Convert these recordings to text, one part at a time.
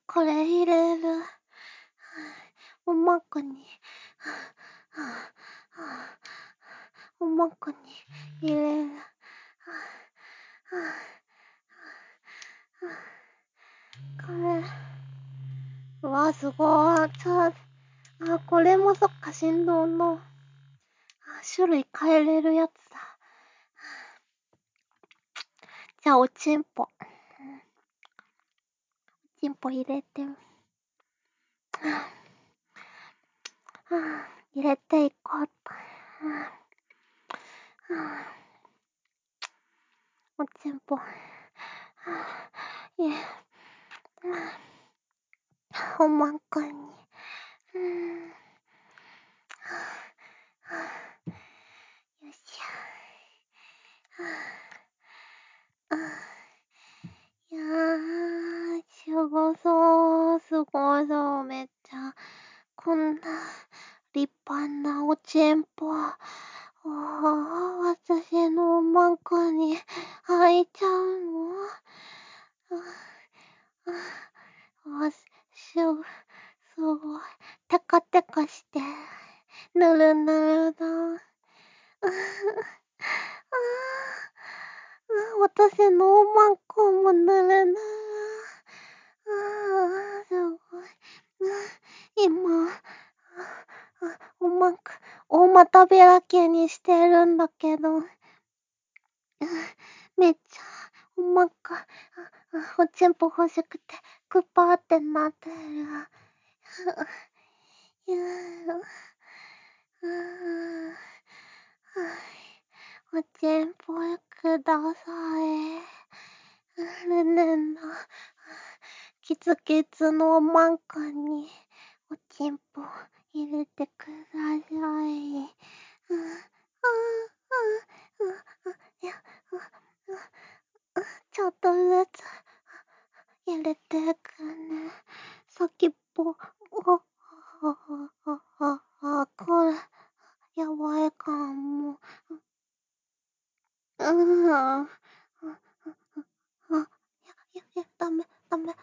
これ入れる。おまかに。おまかに入れる。これ。うわ、すごい。これもそっか、振動の。種類変えれるやつだ。じゃあ、おちんぽ。おちんぽ入れて。入れていこうと。おちんぽ。おまかに。よいしょ。いやー、すごそう、すごそう、めっちゃ。こんな立派なおちんぽ。私のおまかに入っちゃうの？すごい。テカテカして、ぬるぬるだ。私のおまんこもぬるぬる。すごい。今、おまんこ、大股開けにしてるんだけど、めっちゃ、おまんこ、おちんぽ欲しくて、クッパーってなってる。おちんぽください。ねねの、キツキツのマンカに、おちんぽ入れてください。ちょっとずつ入れてくね。先っぽ、これ、やばいかも。ダメ。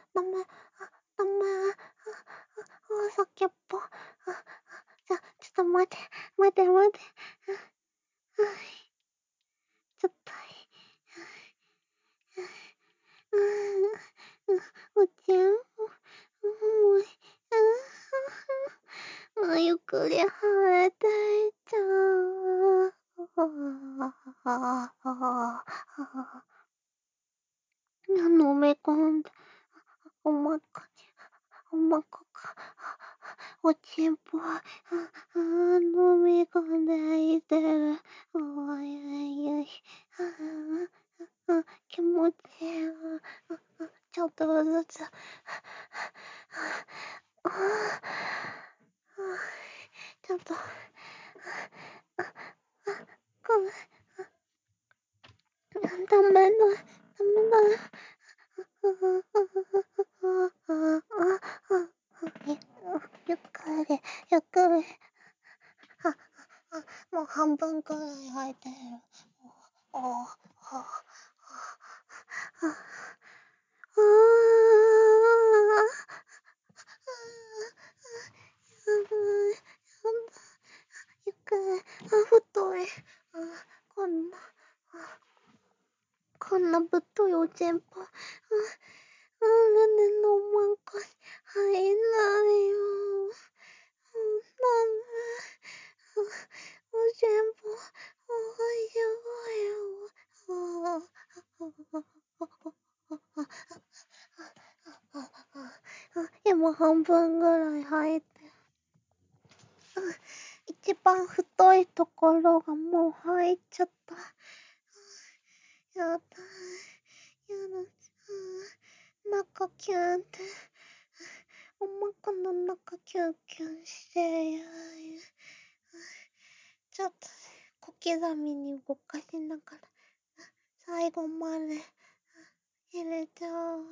先っぽ。ちょっと待って。ちょっと。おちゃん。ゆっくり生えていっちゃう。飲め込んで、おまかか、おちんぽ、飲み込んでいってる。おい、気持ちいい。ちょっとずつ。ちょっと、ダメだ。ゆっくり。もう半分くらい入ってる。ゆっくり。太い。こんなぶっといおちんぽ。ルネのマンコに入らないよ。ダメ。おちんぽ、今半分ぐらい入って。一番太いところがもう入っちゃった。やだ。中キュンって。おまかの中キュンキュンしてや。ちょっと小刻みに動かしながら最後まで入れちゃう。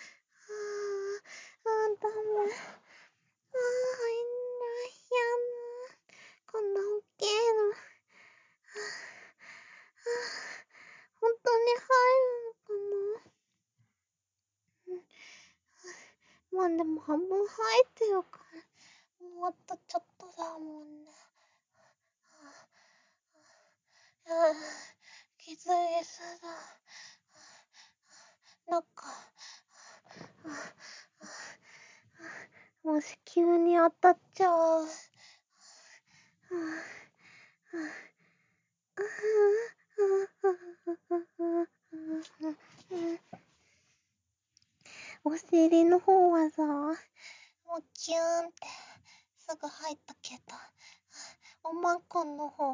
ダメ。入んないやな。こんな大きいの。本当に入るのかな。 まあでも半分入ってるから、もうあとちょっとだもんね。きついです。なんか、もし急に当たっちゃう。お尻の方はさ、もうキューンってすぐ入ったけど、おまんこの方は、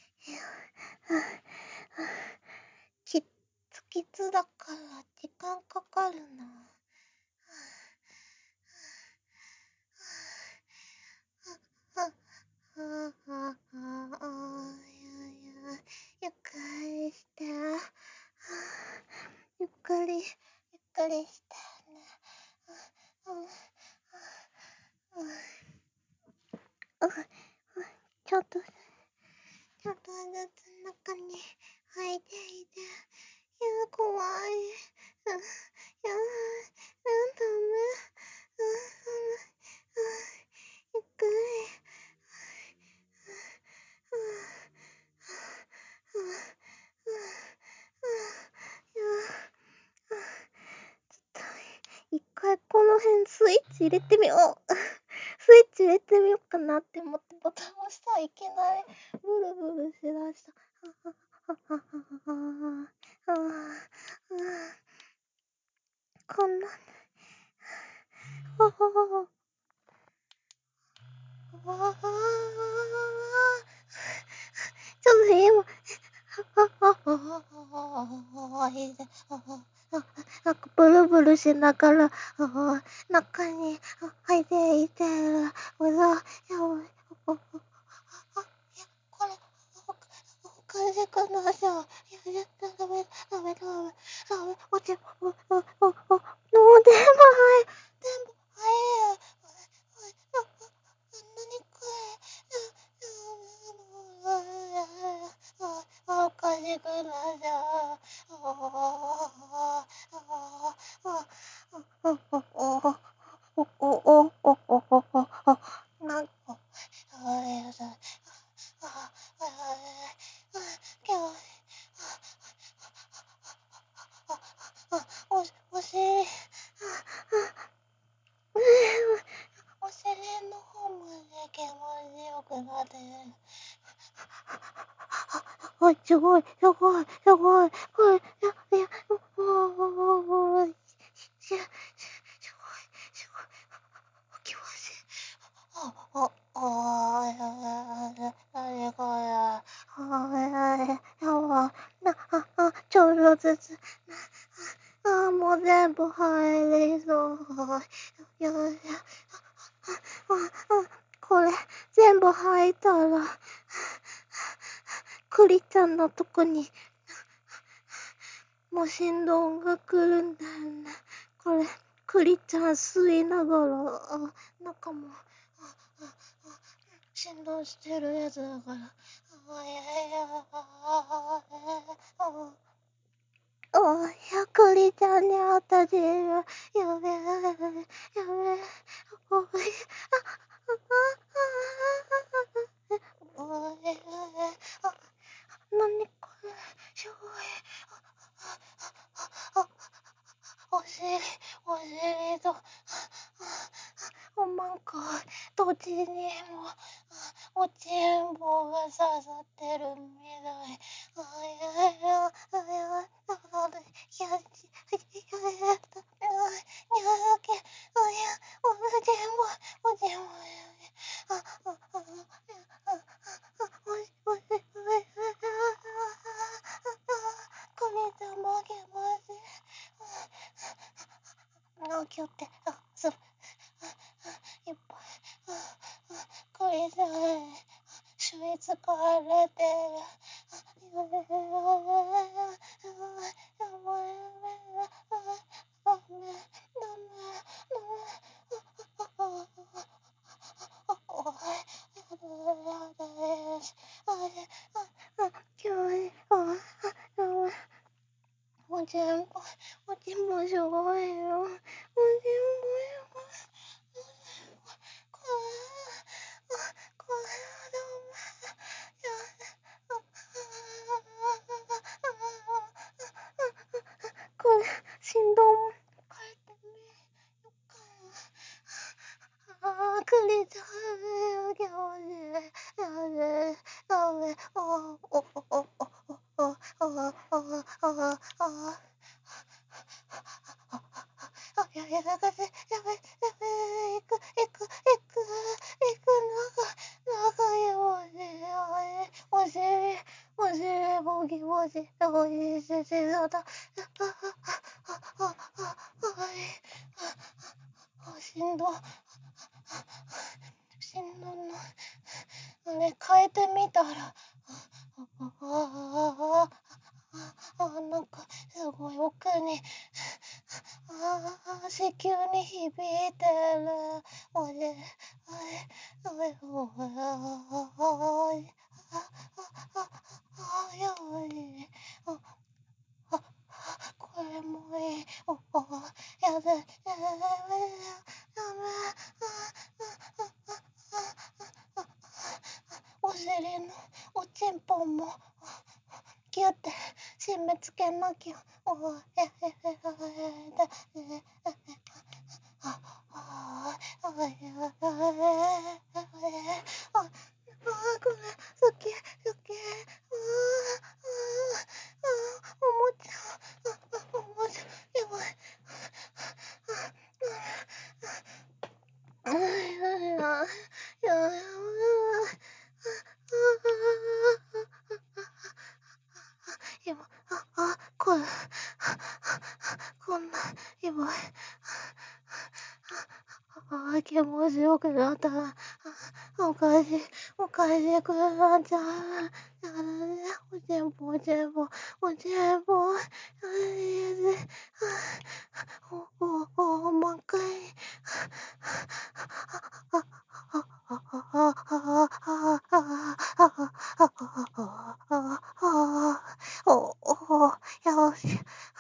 きつきつだから時間かかるな。ゆっくりして。ゆっくりしてね。ちょっとずつ中に入っていて。怖い。ダメ。ゆっくり。一回この辺スイッチ入れてみよう。スイッチ入れてみようかなって思ってボタン押したらいけない。ブルブルしだした。こんなに。ちょっと今、なんかブルブルしながら、中に入っていてる。これ、おかしくなっちゃう。ダメ。落ち、もう全部入る。何これ。おかしくなっちゃう。なんか、お尻の方まで気持ちよくなってる。すごい。これ、すごい。気持ちいい。何これ。ちょっとずつ。もう全部入りそう。これ、全部入ったら、クリちゃんのとこに、もう振動が来るんだよね。これ、クリちゃん吸いながら、中も、振動してるやつだから。クリちゃんに当たってる。やべえ。何これ、すごい。お尻と、おまんこ、どっちにも、おちんぼが刺さってるみたい。気をって、いっぱい、これじゃ、吸い付かれてる。おちんぽすごいよ。 しんどな。あれ変えてみたら、なんかすごい奥に、子宮に響いてる。おじ、これもいい。やだ、お尻のおちんぽもギュって締め付けなきゃ。これ好き。おもちゃ、やばい。今、これ、こんな、今、気持ちよくなった。おかしくなっちゃう。やだね、おちんぽ。満開。よし。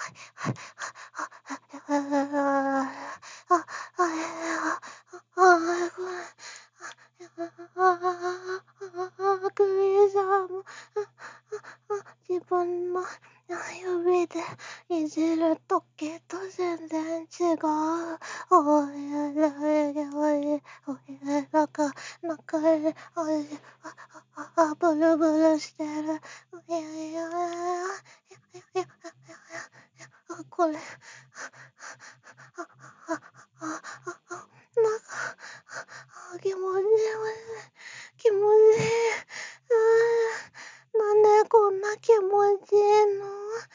クリさんも自分の指でいじるときと全然違う。中でブルブルしてる。これなんか気持ちいい。なんでこんな気持ちいいの？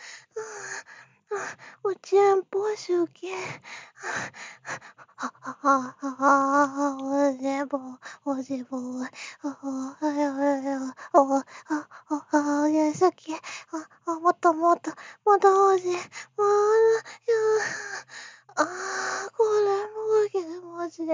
おちんぽ好き。おじぼ、好き。もっと欲しい。これも気持ちいい。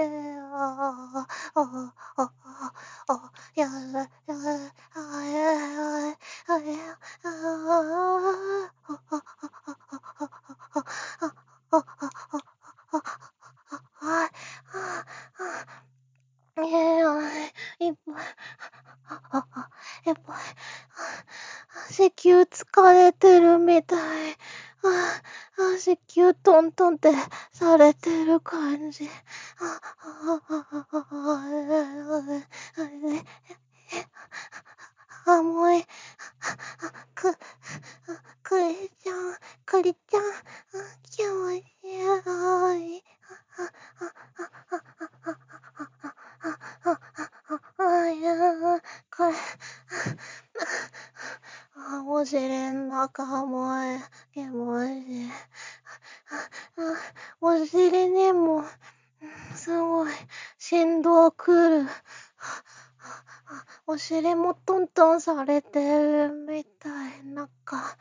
やっぱり、子宮疲れてるみたい。子宮トントンってされてる感じ。もういい。くりちゃん、気持ちいい。これ、お尻ん中も気持ちいい。お尻にも、すごい、振動くる。お尻もトントンされてるみたい。なんか、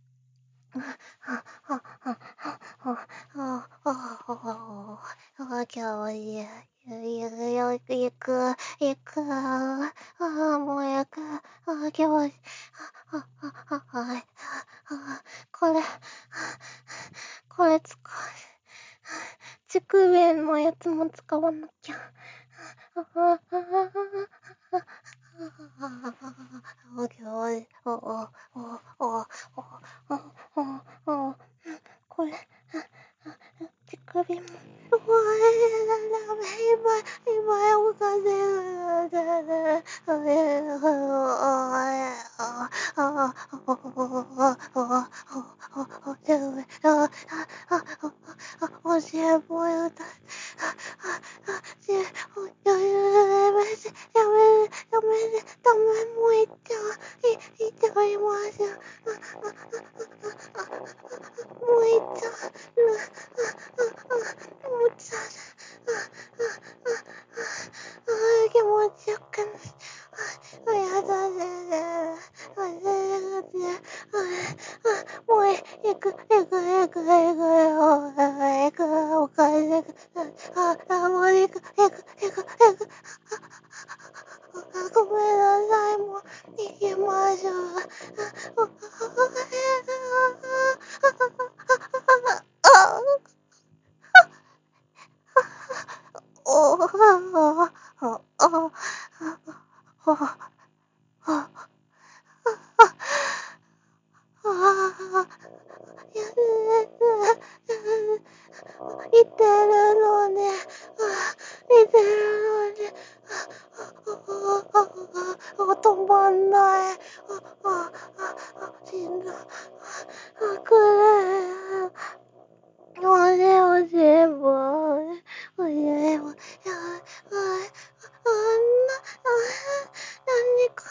今日行く。もう行く。今日、これ使う。乳首のやつも使わなきゃ。これ、乳首も。今おかしおしっぽよだ。やめて、ダメ、もう行っちゃいます。もう行っちゃもうちゃ気持ちよくなやだねもう行くおかえりもう行くごめんなさい、もう行きましょう。いてるのね。止まんない。死んだ。くれ。おしっぽ。何か。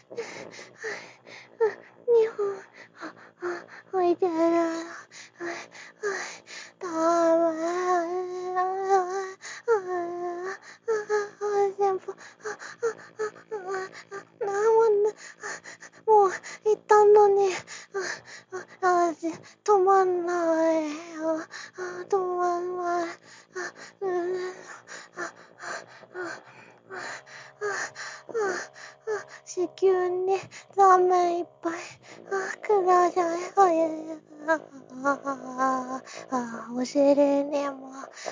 日本。置いてる。ダメ。おしっぽ。もう行ったのに。止まんない。止まんない。子宮にラーメンいっぱいください。お尻にも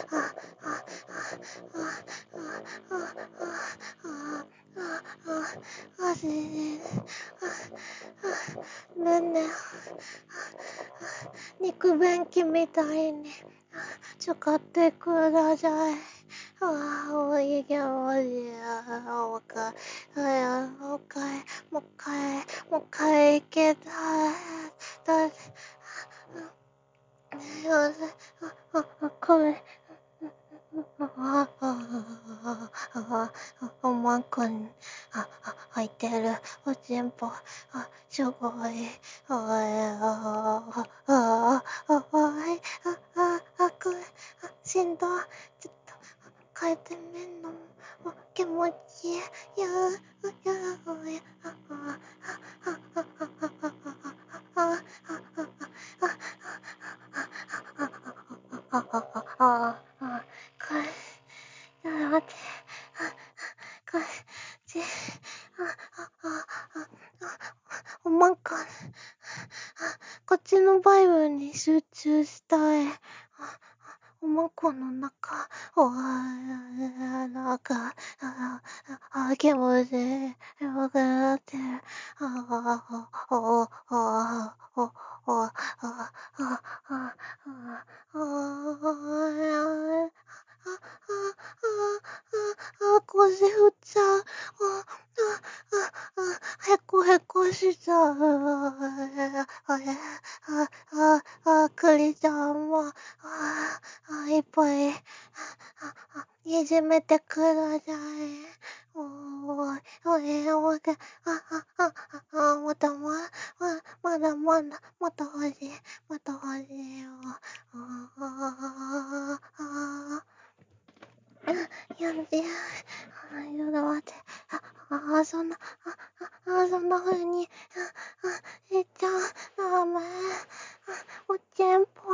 胸肉便器みたいに使ってください。おいけましょう。もう一回行けたい。これおまんこに入ってるおちんぽすごいこれしんどちょっと変えてみんのも気持ちいいこれ待って。これおまんかこっちのバイブに集中したい。おまんこの中気持ちよくなってる。腰振っちゃう。へこしちゃう。栗ちゃんも、いっぱい、いじめてください。まだ、もっと欲しいよ。やめて。ちょっと待って。そんな風に、しちゃダメ。おちんぽ、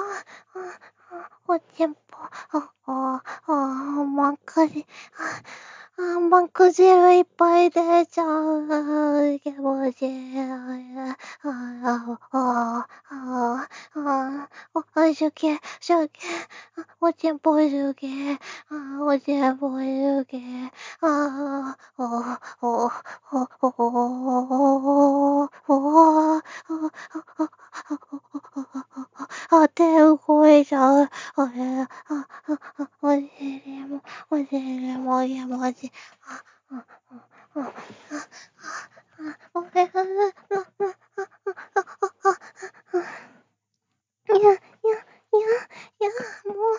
まんくじ、まんく汁いっぱい出ちゃう。気持ちいい。好き、おちんぽ好き、おちんぽ好き、手動いちゃう。 尻もげもじ。いや、いや、いや、もう、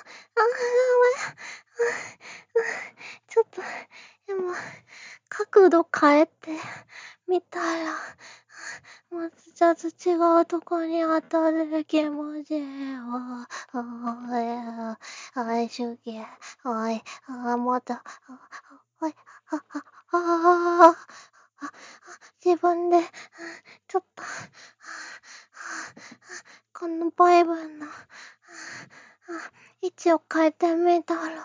ちょっと、でも、角度変えてみたら、もうちょっと違うとこに当たる気持ちを、おい、主義、おい、もっと、おい、自分で、ちょっと、このバイブの、位置を変えてみたら、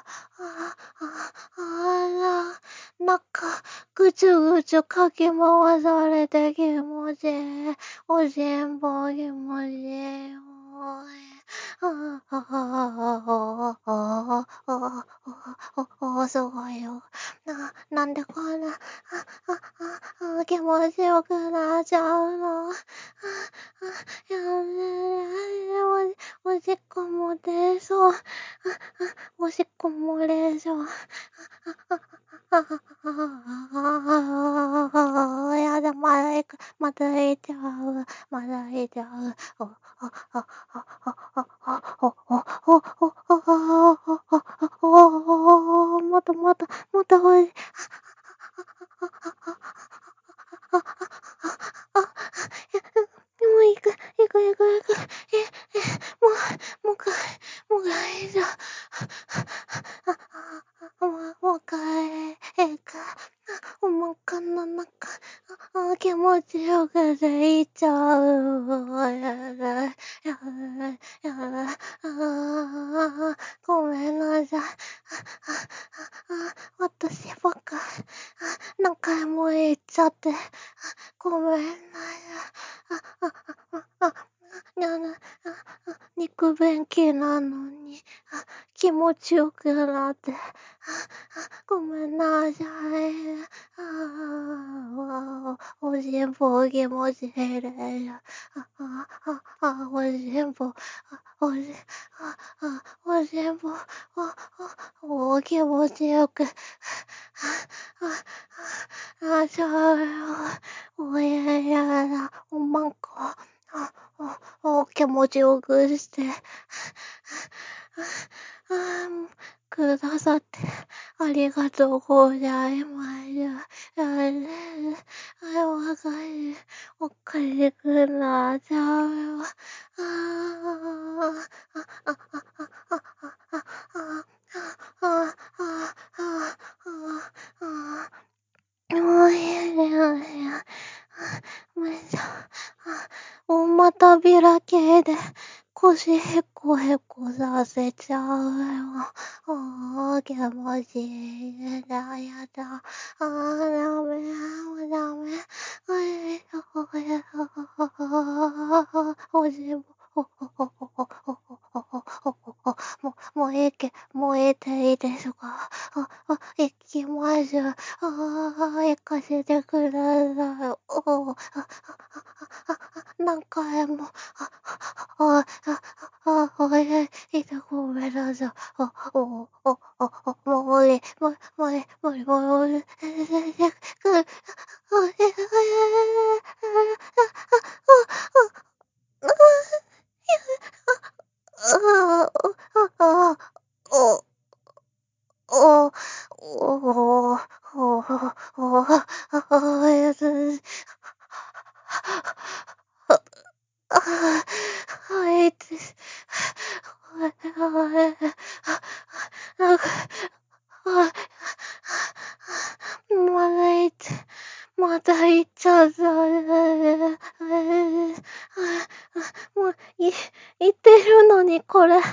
なんか、ぐちゅぐちゅかき回されて気持ちいい。おしんぼ気持ちいい。すごいよ。なんでこんな、気持ちよくなっちゃうの。おしっこも出そう。おしっこ漏れそう。やだ、まだいちゃう。もっとほい。もう行く。もう帰る。もう帰る。お腹の中、気持ちよくでいちゃう。ごめんなさい。私ばっか、何回も言っちゃって、ごめんなさい。肉便器なのに、気持ちよくなって、ごめんなさい。おしんぼ気持ちいいです。おしんぼ、おしんぼ、気持ちよく、おやだ、おまんこ、気持ちよくして、くださって、ありがとうございます。おかしくなっちゃうよ。もういいよ。大股開けで腰へこさせちゃうよ。気持ちいい。やだ。ダメ。おしぼ。もういていいですか？行きます。行かせてください。何回も、いてごめんなさい。もういい、もういい、はいです。まだ行っちゃった。もう、言ってるのに、これ。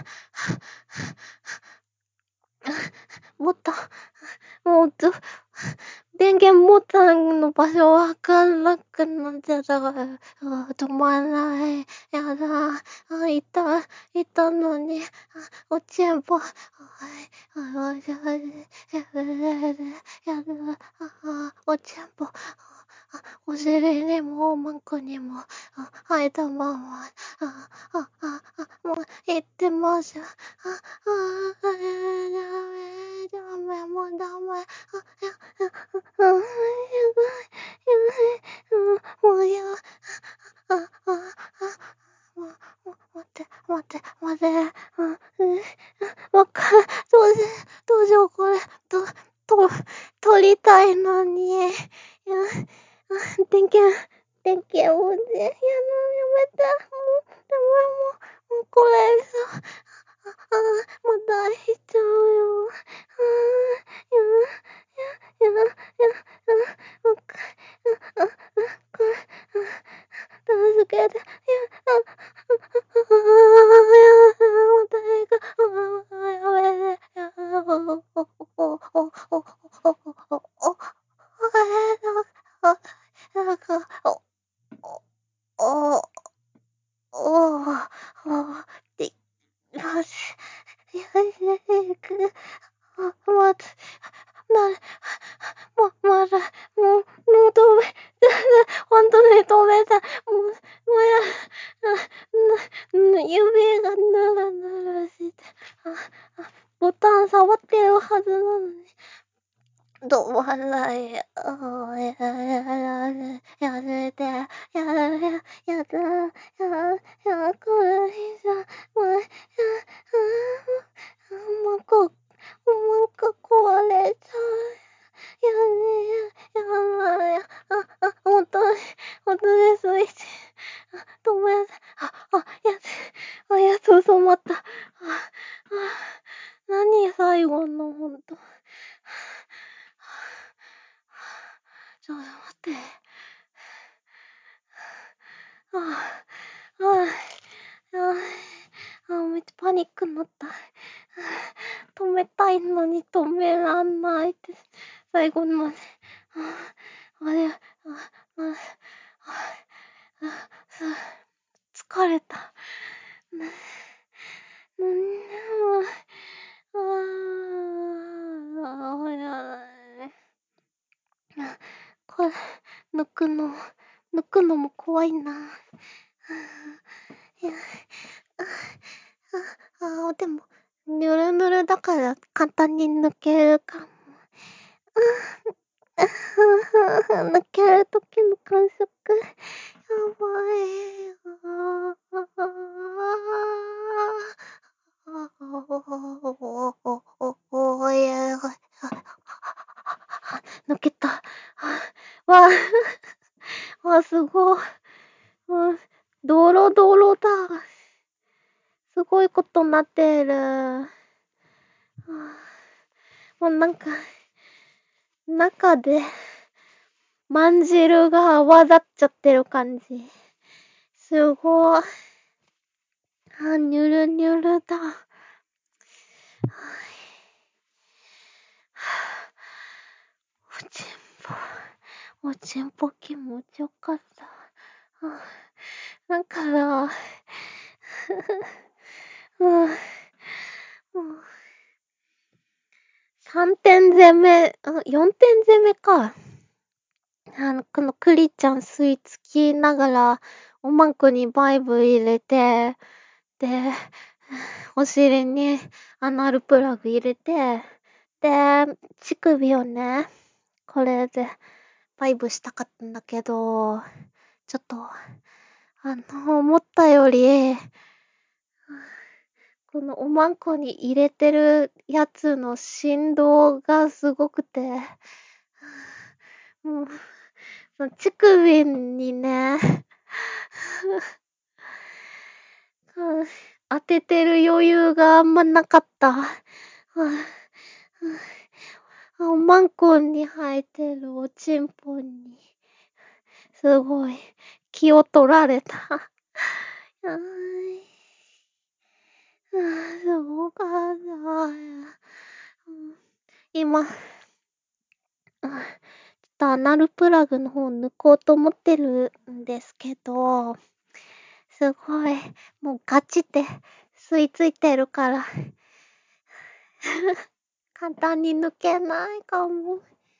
ボタン、もう電源ボタンの場所わかんなくなっちゃったから、止まらない。やだ。いたのに、おちんぽ、やだ。おちんぽ、お尻にもおまんこにも、生えたまま、もう、言ってます。ダメ、もしよう、これ。取りたいのに。電源をね、やめた。もうこれさ、もう大しちゃうよ。助けて。本当に止めた。指がぬるぬるして。ボタン触ってるはずなのに。止まらない。やめて。これ以上、もう壊れちゃう。本当にスイッチ。止めて。やっと収まった。何最後の、ほんと。ちょっと待って。めっちゃパニックになった。止めたいのに止めらんないって。最後まで。疲れた。これ、抜くのも怖いな。でも、ぬるぬるだから簡単に抜けるかも。抜けるときの感触。やばい。抜けた。わあ、すごい。ドロドロだ。すごいことになってる。もうなんか、中で、まんじるが泡立っちゃってる感じ。すごい。ニュルニュルだ。おちんぽ気持ちよかった。なんかな、もう、3点攻め、4点攻めか。このクリちゃん吸い付きながら、おまんこにバイブ入れて、で、お尻にアナルプラグ入れて、で、乳首をね、これでバイブしたかったんだけど、ちょっと、思ったより、このおまんこに入れてるやつの振動がすごくて、もう、その乳首にね、当ててる余裕があんまなかった。おまんこに生えてるおちんぽに、すごい気を取られた。すごかった。今、ちょっとアナルプラグの方抜こうと思ってるんですけど、すごい、もうガチって吸い付いてるから、簡単に抜けないかも。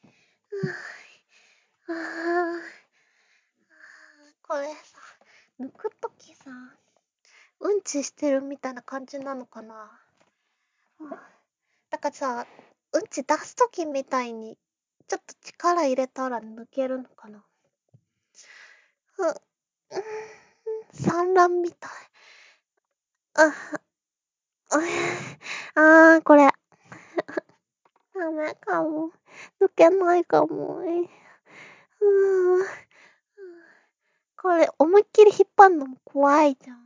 これさ、抜くときさ、うんちしてるみたいな感じなのかな。だからさ、うんち出すときみたいに、ちょっと力入れたら抜けるのかな。産卵みたい。これ。 ダメかも。抜けないかも。これ、思いっきり引っ張んのも怖いじゃん。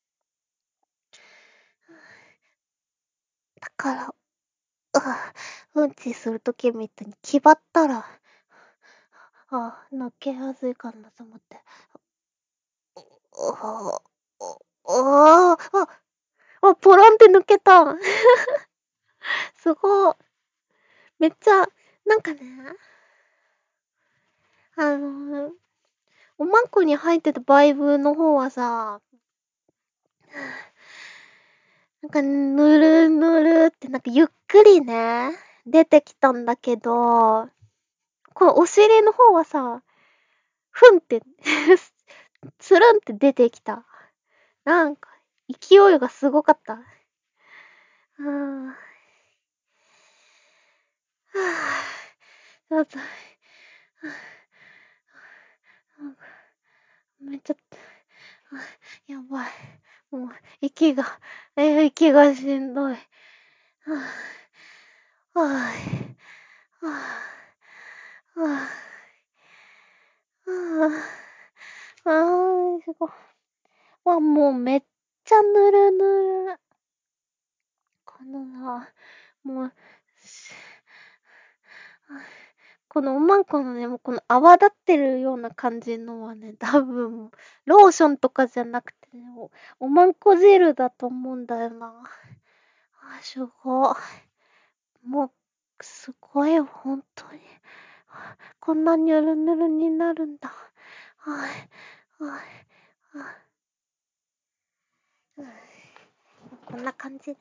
だから、うんちするときみたいに気張ったら、抜けやすいかなと思って。ポロンって抜けた。すごい。めっちゃ、なんかね、おまんこに入ってたバイブの方はさ、なんか、ぬるぬるってなんかゆっくりね、出てきたんだけど、このお尻の方はさ、ふんって、つるんって出てきた。なんか、勢いがすごかった。ちょっと、めっちゃ、やばい。もう、息がしんどい。すごい。もうめっちゃぬるぬる。このさ、もう、このおまんこのね、もうこの泡立ってるような感じのはね、多分、ローションとかじゃなくてね、おまんこジェルだと思うんだよな。すごい。もう、すごいよ、ほんとに。こんなにゅるぬるになるんだ。こんな感じで。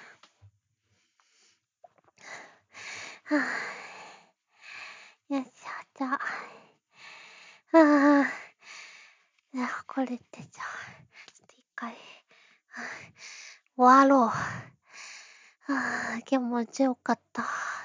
よいしょ、じゃあ。これってじゃあ、ちょっと一回、終わろう。気持ちよかった。